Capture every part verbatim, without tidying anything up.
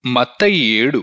మత్తయి ఏడు.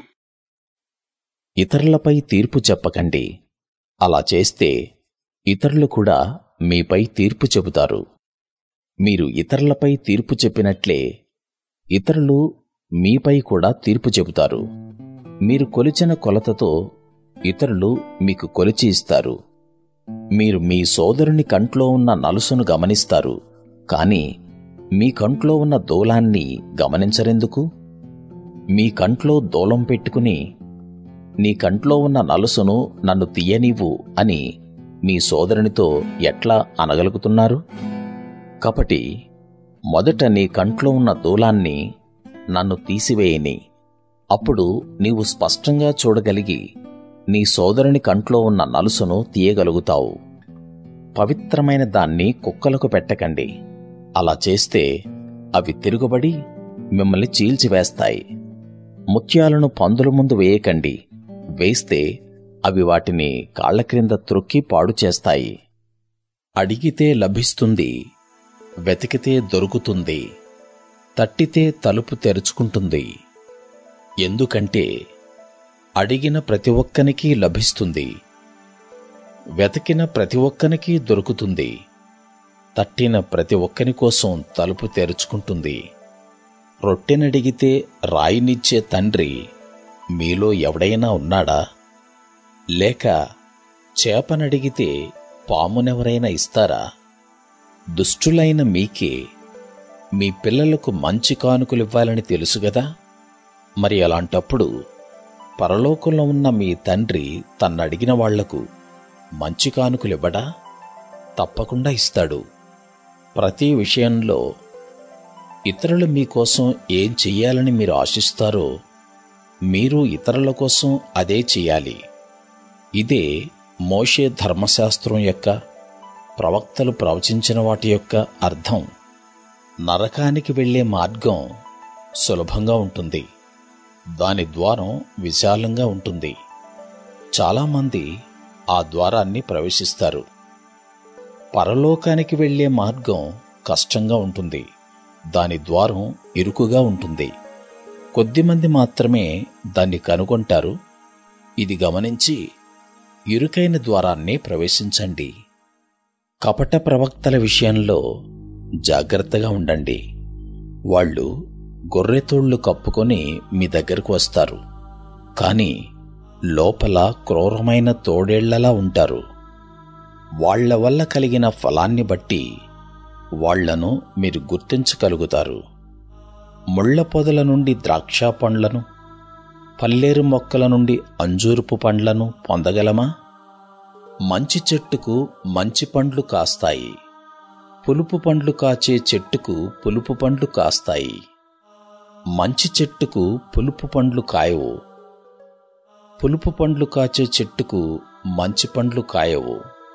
ఇతరులపై తీర్పు చెప్పకండి. అలా చేస్తే ఇతరులు కూడా మీపై తీర్పు చెబుతారు. మీరు ఇతరులపై తీర్పు చెప్పినట్లే ఇతరులు మీపై కూడా తీర్పు చెబుతారు. మీరు కొలిచిన కొలతతో ఇతరులు మీకు కొలిచి ఇస్తారు. మీరు మీ సోదరుని కంట్లో ఉన్న నలుసును గమనిస్తారు, కాని మీ కంట్లో ఉన్న దూలాన్ని గమనించరెందుకు? మీ కంట్లో దూలం పెట్టుకుని నీ కంట్లో ఉన్న నలుసును నన్ను తీయనివ్వు అని మీ సోదరునితో ఎట్లా అనగలుగుతున్నారు? కపటి, మొదట నీ కంట్లో ఉన్న దూలాన్ని నన్ను తీసివేయని, అప్పుడు నీవు స్పష్టంగా చూడగలిగి నీ సోదరుని కంట్లో ఉన్న నలుసును తీయగలుగుతావు. పవిత్రమైన దాన్ని కుక్కలకు పెట్టకండి. అలా చేస్తే అవి తిరుగుబడి మిమ్మల్ని చీల్చివేస్తాయి. ముత్యాలను పందుల ముందు వేయకండి. వేస్తే అవి వాటిని కాళ్ల క్రింద త్రొక్కి పాడు చేస్తాయి. అడిగితే లభిస్తుంది, వెతికితే దొరుకుతుంది, తట్టితే తలుపు తెరుచుకుంటుంది. ఎందుకంటే అడిగిన ప్రతి ఒక్కనికీ లభిస్తుంది, వెతికిన ప్రతి ఒక్కనికీ దొరుకుతుంది, తట్టిన ప్రతి ఒక్కని కోసం తలుపు తెరుచుకుంటుంది. రొట్టెనడిగితే రాయినిచ్చే తండ్రి మీలో ఎవడైనా ఉన్నాడా? లేక చేపనడిగితే పామునెవరైనా ఇస్తారా? దుష్టులైన మీకే మీ పిల్లలకు మంచి కానుకలివ్వాలని తెలుసుగదా. మరి అలాంటప్పుడు పరలోకంలో ఉన్న మీ తండ్రి తన్నడిగిన వాళ్లకు మంచి కానుకలివ్వడా? తప్పకుండా ఇస్తాడు. ప్రతి విషయంలో ఇతరులు మీకోసం ఏం చెయ్యాలని మీరు ఆశిస్తారో మీరు ఇతరుల కోసం అదే చెయ్యాలి. ఇదే మోషే ధర్మశాస్త్రం యొక్క, ప్రవక్తలు ప్రవచించిన వాటి యొక్క అర్థం. నరకానికి వెళ్లే మార్గం సులభంగా ఉంటుంది, దాని ద్వారం విశాలంగా ఉంటుంది. చాలామంది ఆ ద్వారాన్ని ప్రవేశిస్తారు. పరలోకానికి వెళ్లే మార్గం కష్టంగా ఉంటుంది, దాని ద్వారం ఇరుకుగా ఉంటుంది. కొద్దిమంది మాత్రమే దాన్ని కనుగొంటారు. ఇది గమనించి ఇరుకైన ద్వారాన్ని ప్రవేశించండి. కపట ప్రవక్తల విషయంలో జాగ్రత్తగా ఉండండి. వాళ్ళు గొర్రెతోళ్లు కప్పుకొని మీ దగ్గరకు వస్తారు, కాని లోపల క్రూరమైన తోడేళ్లలా ఉంటారు. వాళ్ల వల్ల కలిగిన ఫలాన్ని బట్టి వాళ్లను మీరు గుర్తించగలుగుతారు. ముళ్ల పొదల నుండి ద్రాక్ష పండ్లను, పల్లేరు మొక్కల నుండి అంజూరపు పండ్లను పొందగలమా? మంచి చెట్టుకు మంచి పండ్లు కాస్తాయి, పులుపు పండ్లు కాచే చెట్టుకు పులుపు పండ్లు కాస్తాయి. మంచి చెట్టుకు పులుపు పండ్లు కాయవు, పులుపు పండ్లు కాచే చెట్టుకు మంచి పండ్లు కాయవు.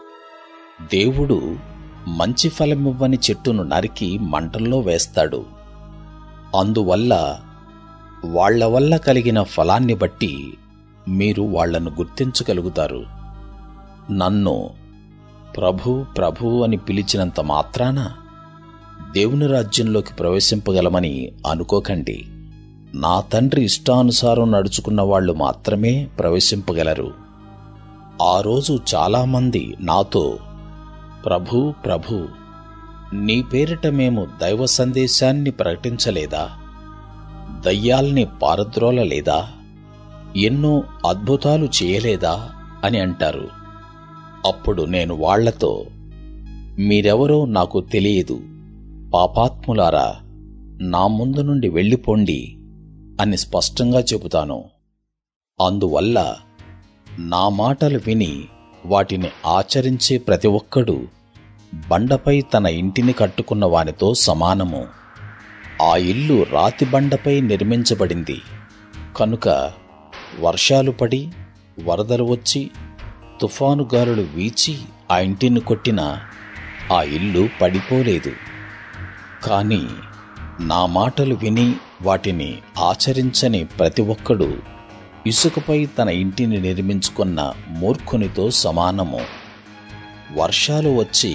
దేవుడు మంచి ఫలమివ్వని చెట్టును నరికి మంటల్లో వేస్తాడు. అందువల్ల వాళ్ల వల్ల కలిగిన ఫలాన్ని బట్టి మీరు వాళ్లను గుర్తించగలుగుతారు. నన్ను ప్రభు ప్రభు అని పిలిచినంత మాత్రాన దేవుని రాజ్యంలోకి ప్రవేశింపగలమని అనుకోకండి. నా తండ్రి ఇష్టానుసారం నడుచుకున్న వాళ్ళు మాత్రమే ప్రవేశింపగలరు. ఆ రోజు చాలామంది నాతో, ప్రభూ ప్రభూ, నీ పేరిట మేము దైవ సందేశాన్ని ప్రకటించలేదా? దయ్యాల్ని పారద్రోలలేదా? ఎన్నో అద్భుతాలు చేయలేదా అని అంటారు. అప్పుడు నేను వాళ్లతో, మీరెవరో నాకు తెలియదు, పాపాత్ములారా, నా ముందు నుండి వెళ్ళిపోండి అని స్పష్టంగా చెబుతాను. అందువల్ల నా మాటలు విని వాటిని ఆచరించే ప్రతి ఒక్కడూ బండపై తన ఇంటిని కట్టుకున్న వానితో సమానము. ఆ ఇల్లు రాతి బండపై నిర్మించబడింది కనుక వర్షాలు పడి, వరదలు వచ్చి, తుఫాను గాలులు వీచి ఆ ఇంటిని కొట్టినా ఆ ఇల్లు పడిపోలేదు. కాని నా మాటలు విని వాటిని ఆచరించని ప్రతి ఒక్కడూ ఇసుకపై తన ఇంటిని నిర్మించుకున్న మూర్ఖునితో సమానము. వర్షాలు వచ్చి,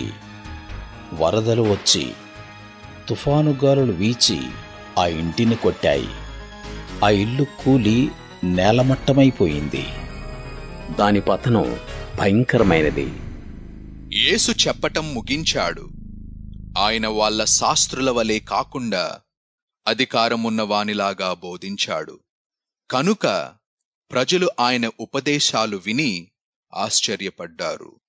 వరదలు వచ్చి, తుఫాను గాలులు వీచి ఆ ఇంటిని కొట్టాయి. ఆ ఇల్లు కూలి నేలమట్టమైపోయింది. దాని పతనం భయంకరమైనది. యేసు చెప్పటం ముగించాడు. ఆయన వాళ్ళ శాస్త్రుల వలె కాకుండా అధికారమున్న వానిలాగా బోధించాడు. కనుక ప్రజలు ఆయన ఉపదేశాలు విని ఆశ్చర్యపడ్డారు.